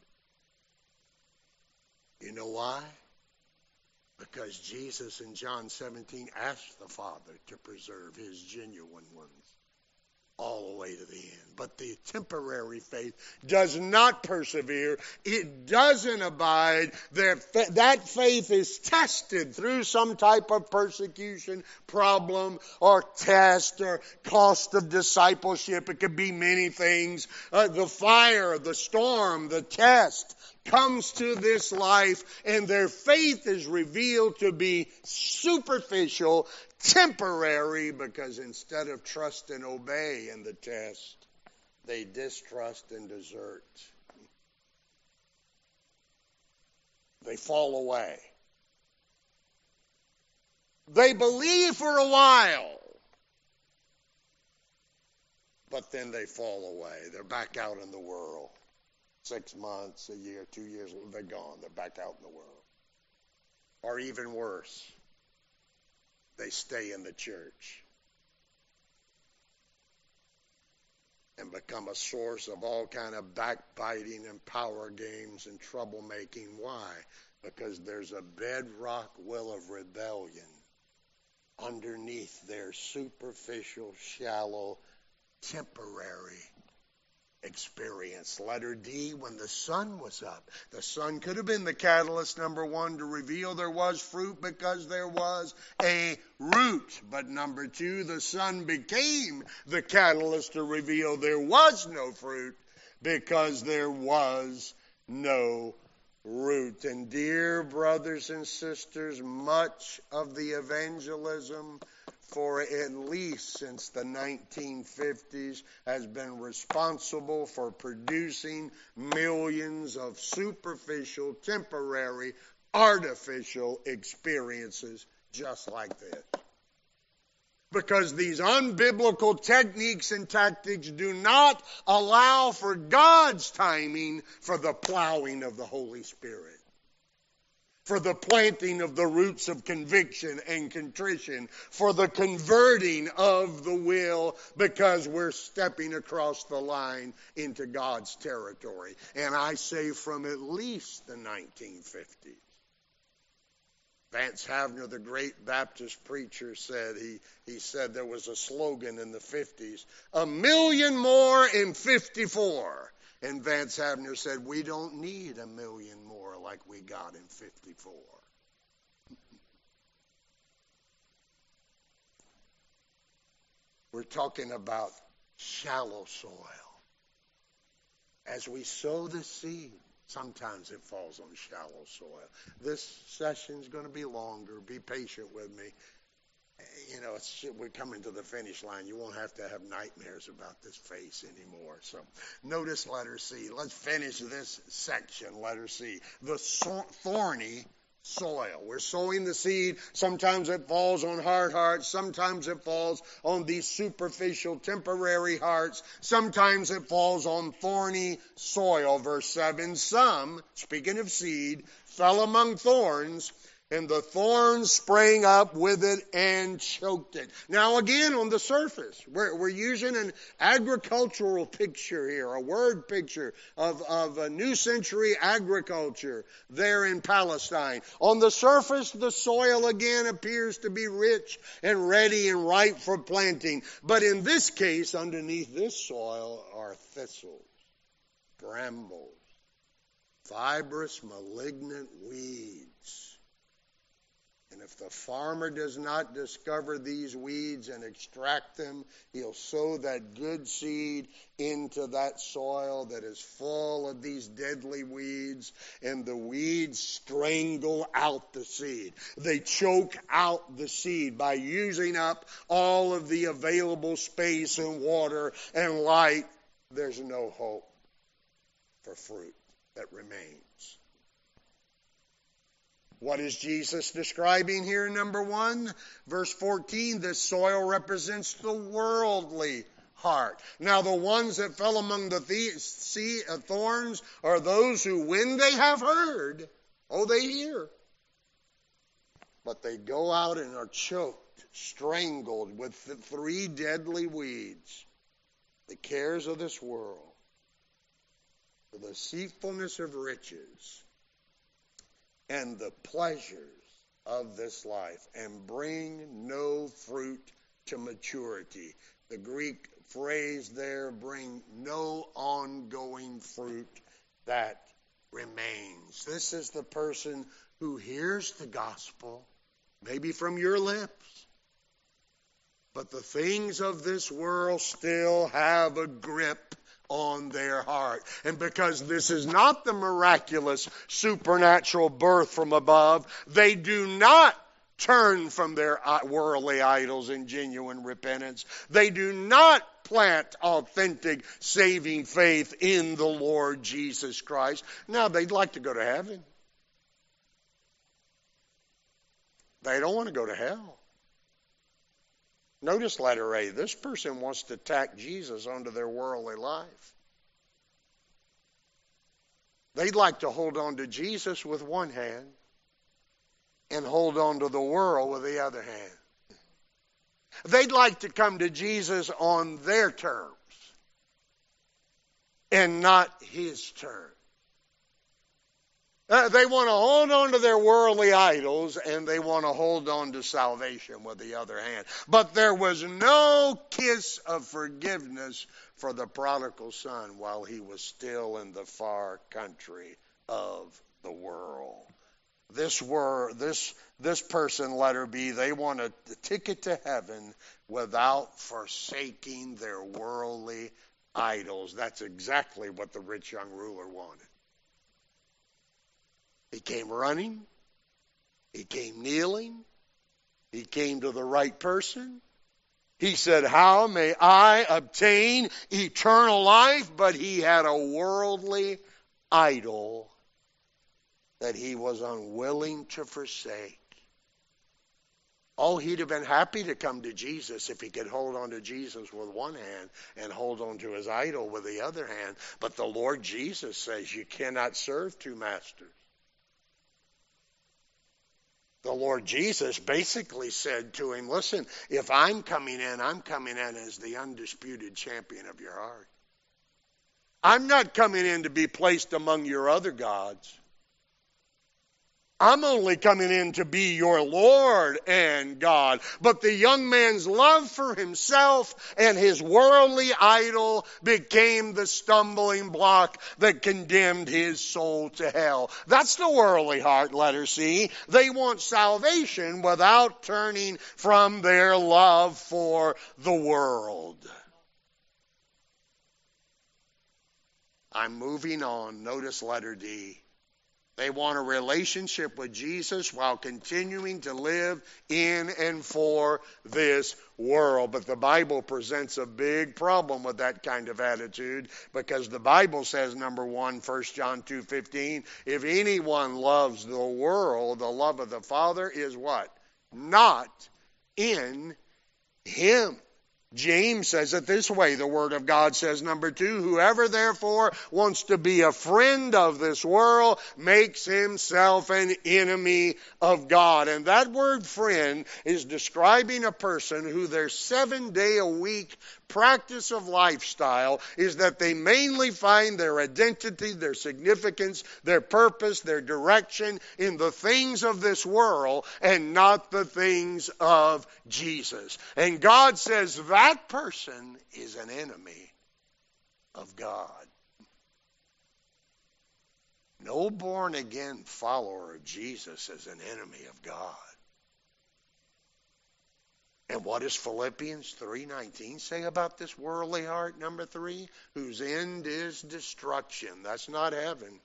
You know why? Because Jesus in John seventeen asked the Father to preserve his genuine ones all the way to the end. But the temporary faith does not persevere. It doesn't abide. That faith is tested through some type of persecution, problem, or test, or cost of discipleship. It could be many things. Uh, the fire, the storm, the test comes to this life, and their faith is revealed to be superficial, temporary, because instead of trust and obey in the test, they distrust and desert. They fall away. They believe for a while, but then they fall away. They're back out in the world. Six months, a year, two years, they're gone. They're back out in the world. Or even worse, they stay in the church and become a source of all kind of backbiting and power games and troublemaking. Why? Because there's a bedrock will of rebellion underneath their superficial, shallow, temporary experience. Letter D, when the sun was up. The sun could have been the catalyst, number one, to reveal there was fruit because there was a root. But number two, the sun became the catalyst to reveal there was no fruit because there was no root. And dear brothers and sisters, much of the evangelism for at least since the nineteen fifties has been responsible for producing millions of superficial, temporary, artificial experiences just like this. Because these unbiblical techniques and tactics do not allow for God's timing for the plowing of the Holy Spirit, for the planting of the roots of conviction and contrition, for the converting of the will, because we're stepping across the line into God's territory. And I say from at least the nineteen fifties. Vance Havner, the great Baptist preacher, said, he, he said there was a slogan in the fifties, a million more in fifty-four. And Vance Havner said, we don't need a million more like we got in fifty-four. We're talking about shallow soil. As we sow the seed, sometimes it falls on shallow soil. This session's going to be longer. Be patient with me. You know, it's, we're coming to the finish line. You won't have to have nightmares about this face anymore. So notice letter C. Let's finish this section, letter C. The so- thorny soil. We're sowing the seed. Sometimes it falls on hard hearts. Sometimes it falls on these superficial, temporary hearts. Sometimes it falls on thorny soil. Verse seven, some, speaking of seed, fell among thorns, and the thorns sprang up with it and choked it. Now again, on the surface, we're, we're using an agricultural picture here, a word picture of, of a new century agriculture there in Palestine. On the surface, the soil again appears to be rich and ready and ripe for planting. But in this case, underneath this soil are thistles, brambles, fibrous, malignant weeds. And if the farmer does not discover these weeds and extract them, he'll sow that good seed into that soil that is full of these deadly weeds, and the weeds strangle out the seed. They choke out the seed by using up all of the available space and water and light. There's no hope for fruit that remains. What is Jesus describing here? Number one, verse fourteen, this soil represents the worldly heart. Now the ones that fell among the thorns are those who, when they have heard, oh, they hear, but they go out and are choked, strangled with the three deadly weeds, the cares of this world, the deceitfulness of riches, and the pleasures of this life, and bring no fruit to maturity. The Greek phrase there, bring no ongoing fruit that remains. This is the person who hears the gospel, maybe from your lips, but the things of this world still have a grip on their heart. And because this is not the miraculous supernatural birth from above, they do not turn from their worldly idols in genuine repentance. They do not plant authentic saving faith in the Lord Jesus Christ. Now, they'd like to go to heaven. They don't want to go to hell. Notice letter A. This person wants to tack Jesus onto their worldly life. They'd like to hold on to Jesus with one hand and hold on to the world with the other hand. They'd like to come to Jesus on their terms and not his terms. Uh, they want to hold on to their worldly idols, and they want to hold on to salvation with the other hand. But there was no kiss of forgiveness for the prodigal son while he was still in the far country of the world. This were this this person, letter B, they want a ticket to heaven without forsaking their worldly idols. That's exactly what the rich young ruler wanted. He came running. He came kneeling. He came to the right person. He said, how may I obtain eternal life? But he had a worldly idol that he was unwilling to forsake. Oh, he'd have been happy to come to Jesus if he could hold on to Jesus with one hand and hold on to his idol with the other hand. But the Lord Jesus says you cannot serve two masters. The Lord Jesus basically said to him, listen, if I'm coming in, I'm coming in as the undisputed champion of your heart. I'm not coming in to be placed among your other gods. I'm only coming in to be your Lord and God. But the young man's love for himself and his worldly idol became the stumbling block that condemned his soul to hell. That's the worldly heart, letter C. They want salvation without turning from their love for the world. I'm moving on. Notice letter D. They want a relationship with Jesus while continuing to live in and for this world. But the Bible presents a big problem with that kind of attitude, because the Bible says, number one, First John two fifteen, if anyone loves the world, the love of the Father is what? Not in him. James says it this way. The Word of God says, number two, whoever therefore wants to be a friend of this world makes himself an enemy of God. And that word friend is describing a person who their seven day a week practice of lifestyle is that they mainly find their identity, their significance, their purpose, their direction in the things of this world and not the things of Jesus. And God says that person is an enemy of God. No born-again follower of Jesus is an enemy of God. And what does Philippians three nineteen say about this worldly heart, number three? Whose end is destruction. That's not heaven.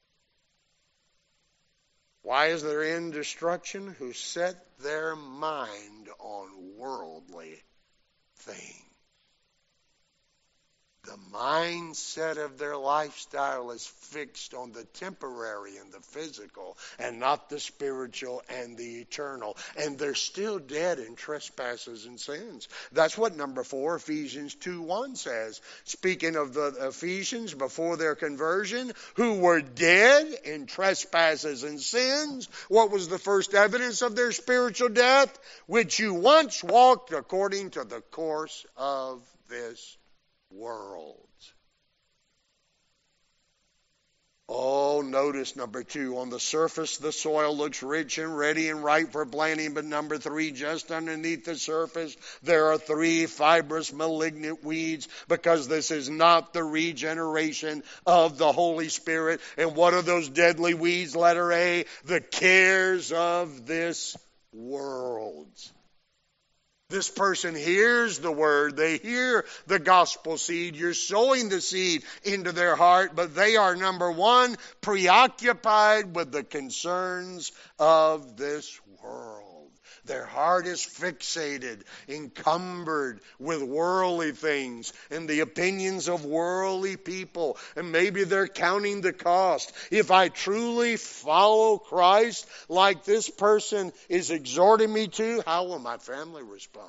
Why is their end destruction? Who set their mind on worldly things. The mindset of their lifestyle is fixed on the temporary and the physical and not the spiritual and the eternal. And they're still dead in trespasses and sins. That's what number four, Ephesians two one says. Speaking of the Ephesians before their conversion, who were dead in trespasses and sins. What was the first evidence of their spiritual death? Which you once walked according to the course of this world. Oh, notice number two, on the surface the soil looks rich and ready and ripe for planting, but number three, just underneath the surface there are three fibrous malignant weeds, because this is not the regeneration of the Holy Spirit. And what are those deadly weeds? Letter A, the cares of this world. This person hears the word, they hear the gospel seed, you're sowing the seed into their heart, but they are, number one, preoccupied with the concerns of this world. Their heart is fixated, encumbered with worldly things and the opinions of worldly people. And maybe they're counting the cost. If I truly follow Christ like this person is exhorting me to, how will my family respond?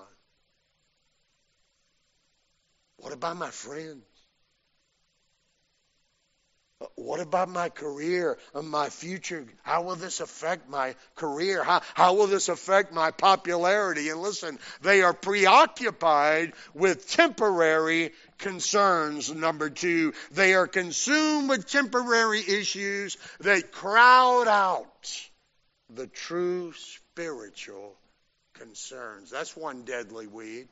What about my friends? What about my career and my future? How will this affect my career? How, how will this affect my popularity? And listen, they are preoccupied with temporary concerns. Number two, they are consumed with temporary issues that crowd out the true spiritual concerns. That's one deadly weed.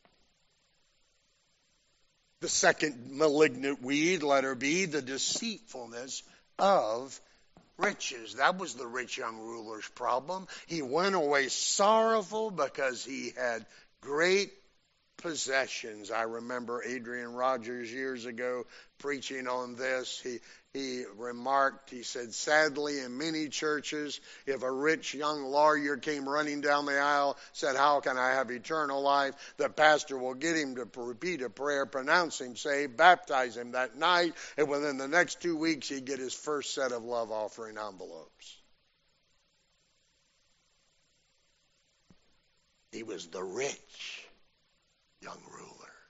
The second malignant weed, letter B, the deceitfulness of riches. That was the rich young ruler's problem. He went away sorrowful because he had great possessions. I remember Adrian Rogers years ago preaching on this. He he remarked, he said, sadly in many churches, if a rich young lawyer came running down the aisle, said, how can I have eternal life? The pastor will get him to repeat a prayer, pronounce him saved, baptize him that night, and within the next two weeks he'd get his first set of love offering envelopes. He was the rich young ruler.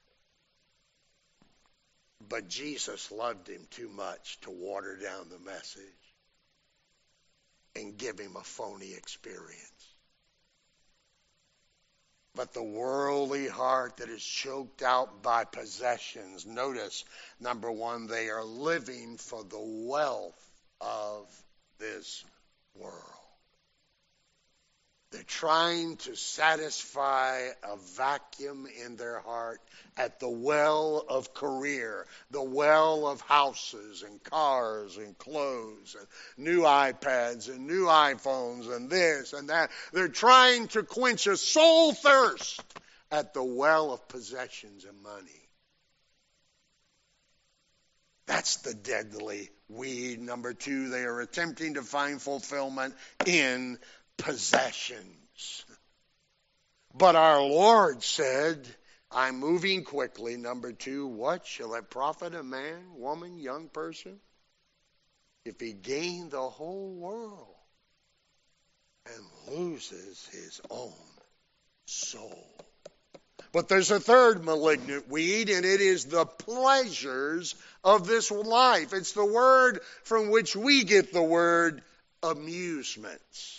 But Jesus loved him too much to water down the message and give him a phony experience. But the worldly heart that is choked out by possessions, notice, number one, they are living for the wealth of this world. They're trying to satisfy a vacuum in their heart at the well of career, the well of houses and cars and clothes and new iPads and new iPhones and this and that. They're trying to quench a soul thirst at the well of possessions and money. That's the deadly weed. Number two, they are attempting to find fulfillment in possessions. But our Lord said, I'm moving quickly. Number two, what shall it profit a man, woman, young person, if he gain the whole world and loses his own soul? But there's a third malignant weed, and it is the pleasures of this life. It's the word from which we get the word amusements.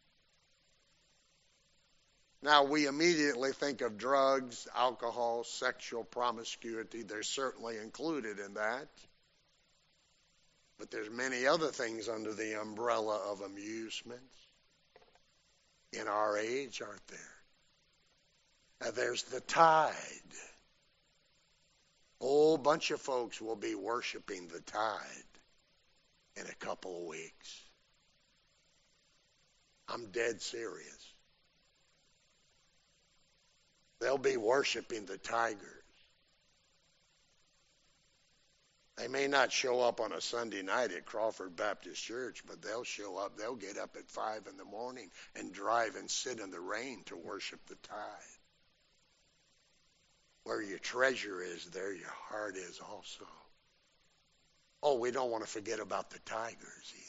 Now, we immediately think of drugs, alcohol, sexual promiscuity. They're certainly included in that. But there's many other things under the umbrella of amusements in our age, aren't there? Now, there's the tide. A whole bunch of folks will be worshiping the tide in a couple of weeks. I'm dead serious. They'll be worshiping the tigers. They may not show up on a Sunday night at Crawford Baptist Church, but they'll show up. They'll get up at five in the morning and drive and sit in the rain to worship the tide. Where your treasure is, there your heart is also. Oh, we don't want to forget about the tigers either.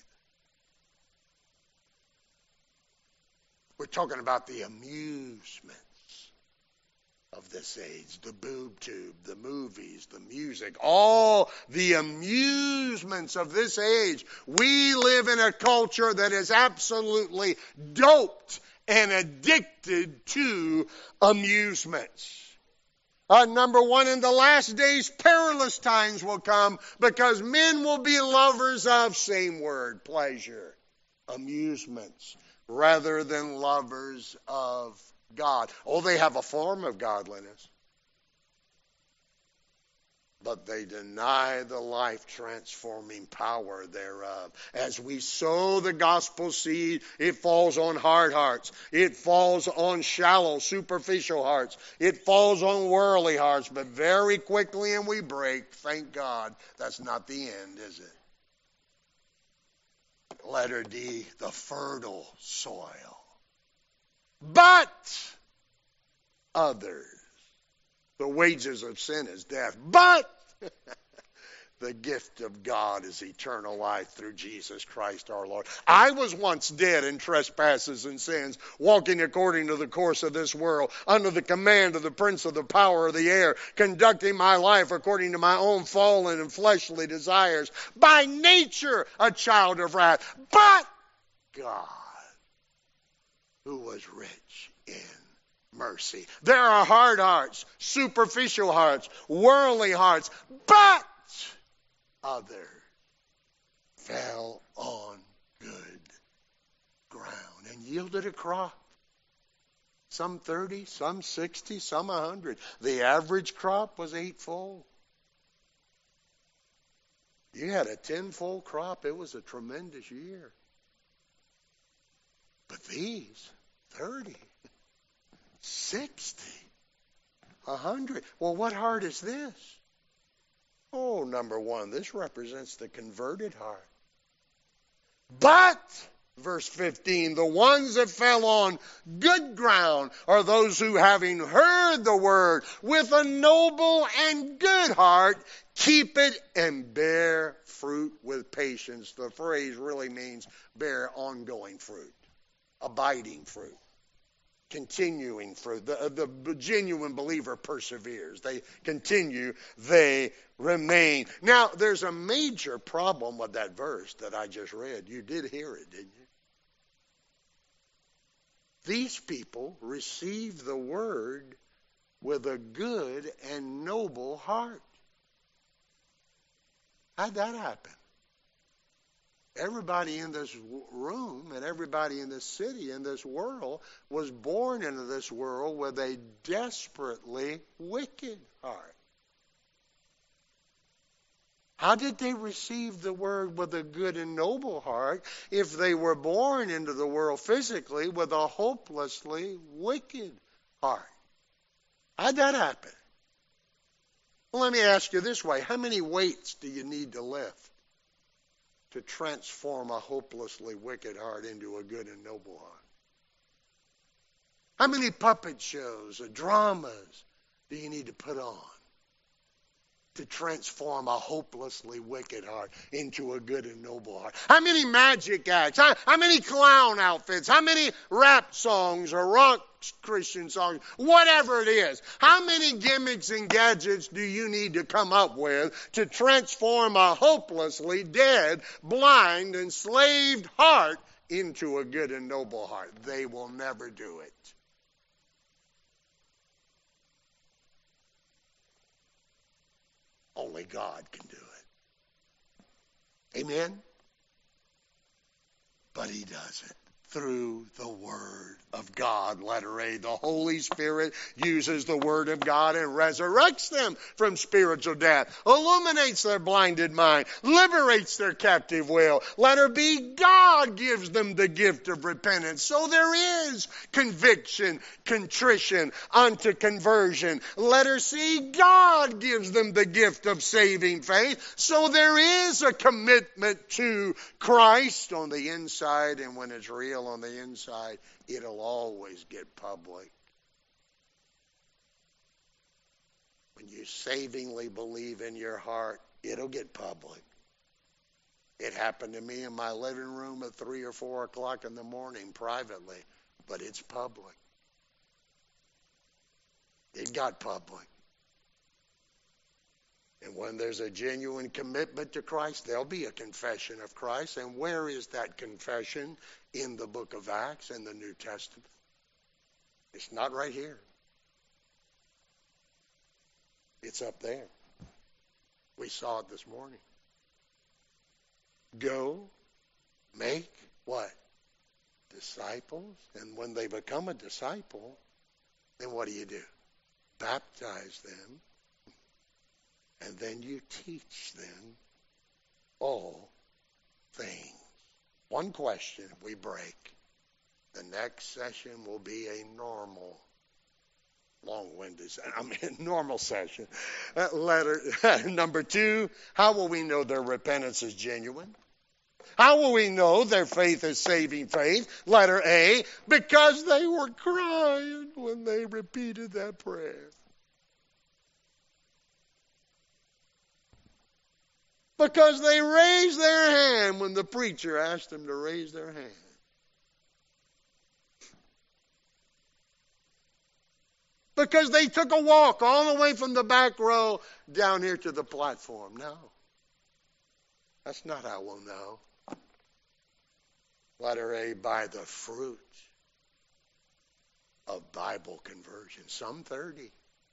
We're talking about the amusements of this age, the boob tube, the movies, the music, all the amusements of this age. We live in a culture that is absolutely doped and addicted to amusements. Uh, number one, in the last days, perilous times will come because men will be lovers of, same word, pleasure, amusements, rather than lovers of God. Oh, they have a form of godliness, but they deny the life-transforming power thereof. As we sow the gospel seed, it falls on hard hearts. It falls on shallow, superficial hearts. It falls on worldly hearts, but very quickly and we break. Thank God that's not the end, is it? Letter D, the fertile soil. But others. The wages of sin is death. But the gift of God is eternal life through Jesus Christ our Lord. I was once dead in trespasses and sins, walking according to the course of this world, under the command of the prince of the power of the air, conducting my life according to my own fallen and fleshly desires. By nature, a child of wrath. But God, who was rich in mercy. There are hard hearts, superficial hearts, worldly hearts, but others fell on good ground and yielded a crop. Some thirty, some sixty, some a hundred. The average crop was eightfold. You had a tenfold crop, it was a tremendous year. But these, thirty, sixty, a hundred. Well, what heart is this? Oh, number one, this represents the converted heart. But, verse fifteen, the ones that fell on good ground are those who, having heard the word with a noble and good heart, keep it and bear fruit with patience. The phrase really means bear ongoing fruit, abiding fruit. Continuing fruit. The, the genuine believer perseveres. They continue. They remain. Now, there's a major problem with that verse that I just read. You did hear it, didn't you? These people receive the word with a good and noble heart. How'd that happen? Everybody in this room and everybody in this city, in this world, was born into this world with a desperately wicked heart. How did they receive the word with a good and noble heart if they were born into the world physically with a hopelessly wicked heart? How'd that happen? Well, let me ask you this way. How many weights do you need to lift to transform a hopelessly wicked heart into a good and noble heart? How many puppet shows or dramas do you need to put on to transform a hopelessly wicked heart into a good and noble heart? How many magic acts? How, how many clown outfits? How many rap songs or rock Christian songs, whatever it is. How many gimmicks and gadgets do you need to come up with to transform a hopelessly dead, blind, enslaved heart into a good and noble heart? They will never do it. Only God can do it. Amen? But he does it through the Word of God. Letter A, the Holy Spirit uses the Word of God and resurrects them from spiritual death, illuminates their blinded mind, liberates their captive will. Letter B, God gives them the gift of repentance. So there is conviction, contrition unto conversion. Letter C, God gives them the gift of saving faith. So there is a commitment to Christ on the inside, and when it's real on the inside, it'll always get public. When you savingly believe in your heart, it'll get public. It happened to me in my living room at three or four o'clock in the morning privately, but it's public. It got public. And when there's a genuine commitment to Christ, there'll be a confession of Christ. And where is that confession? In the book of Acts and the New Testament. It's not right here. It's up there. We saw it this morning. Go, make what? Disciples. And when they become a disciple, then what do you do? Baptize them. And then you teach them all things. One question, we break. The next session will be a normal, long-winded, I mean, normal session. Uh, letter number two, how will we know their repentance is genuine? How will we know their faith is saving faith? Letter A, because they were crying when they repeated that prayer. Because they raised their hand when the preacher asked them to raise their hand. Because they took a walk all the way from the back row down here to the platform. No. That's not how we'll know. Letter A, by the fruit of Bible conversion. Some thirty.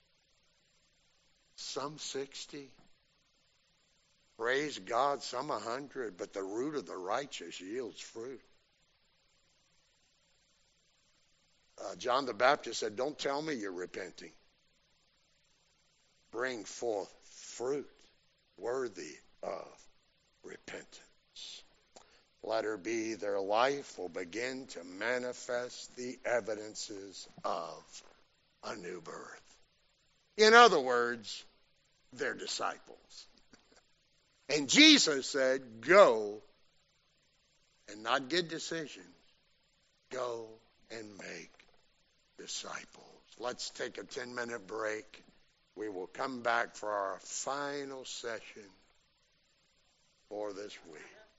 Some sixty. Praise God, some a hundred, but the root of the righteous yields fruit. Uh, John the Baptist said, don't tell me you're repenting. Bring forth fruit worthy of repentance. Letter B, their life will begin to manifest the evidences of a new birth. In other words, they're disciples. And Jesus said, go and not get decisions. Go and make disciples. Let's take a ten-minute break. We will come back for our final session for this week.